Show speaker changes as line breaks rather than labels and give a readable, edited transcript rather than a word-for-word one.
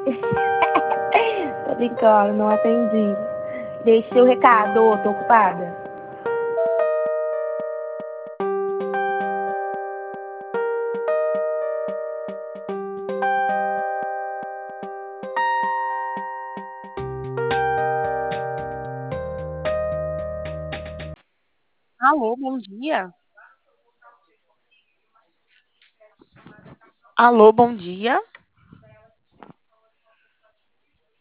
Tô brincando, não atendi. Deixe seu recado, ô, tô ocupada.
Alô, bom dia. Alô, bom dia.